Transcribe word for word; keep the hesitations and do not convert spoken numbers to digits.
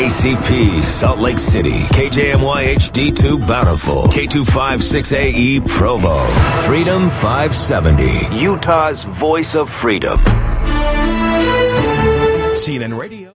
K C P, Salt Lake City. K J M Y H D two, Bountiful. K two fifty-six A E, Provo. Freedom five seventy, Utah's voice of freedom. C N N Radio.